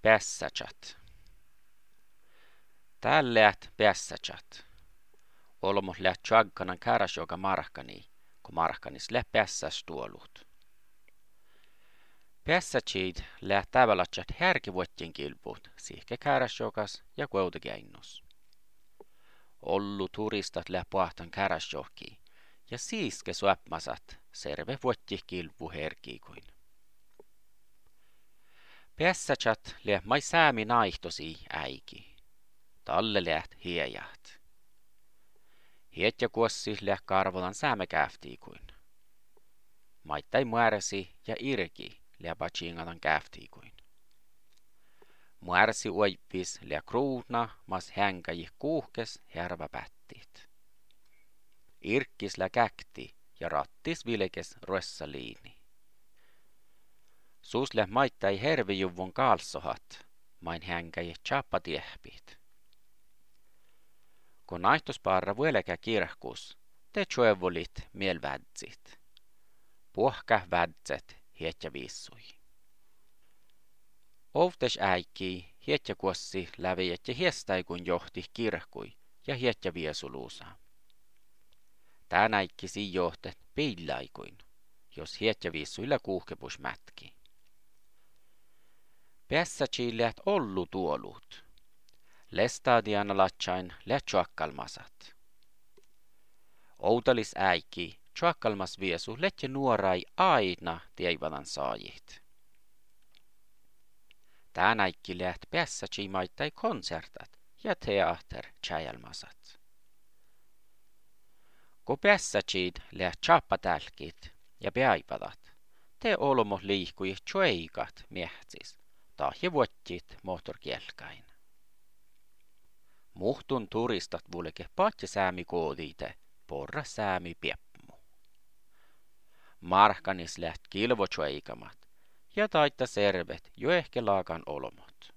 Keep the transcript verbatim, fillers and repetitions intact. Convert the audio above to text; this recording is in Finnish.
Pässächat. Täällä läht pässächat. Olmos läht chagkanan käräs joka markkani, kun markkanis läht pässäs tuolut. Pässächid läht tavallatsat härkivuottien kilput, sihke käräs jokas ja kuoutakäinnus. Ollu turistat läht puhtan käräs johki, ja siiske suopmasat serve vuotti kilpu herkiikuin. Pässächat läht mai säämi naihtosi äiki. Talle läht hiejat. Hiet ja kuossi läht karvolan säämekäftiikuin. Maittai muärsi ja irki läht patsingalan käftiikuin. Muärsi uippis läht kruuna mas hänkäji kuuhkes härvä pättit. Irkkis läht käkti ja rattis vilkes roessa liini. Suus läht maittai hervijuvun kaalsohat, main hänkäji chappa tiehpit. Kun naihtusparra vuelekä kirhkus, te tjoevolit miel vädsit. Puhka vädset hietja viissui. Ovtes äikki hietja kuossi läviet ja hiestaikun johti kirhkui ja hietja viesuluusa. Tän äikki si johtet piillaikuin, jos hietja viissuilla kuuhkepus mätki. Pässächi läht ollu tuolut. Lestadiana latsain läht tjoakkalmasat. Outalis äikki tjoakkalmas viesu läht ja nuorai aina teivalan saajit. Tän äikki läht pässächi maittai konsertat ja teater tjäjälmasat. Kun pässächid läht tjappatälkit ja päivadat, te olmos liikkui tjoeikat miehtis, tahje vuottit moottorkielkain. Muhtun turistat vulke patja säämi koodiite, porra säämi piepmu. Markkanis läht kilvo tjoeikamat, ja taitta servet jo ehkä laakan olmot.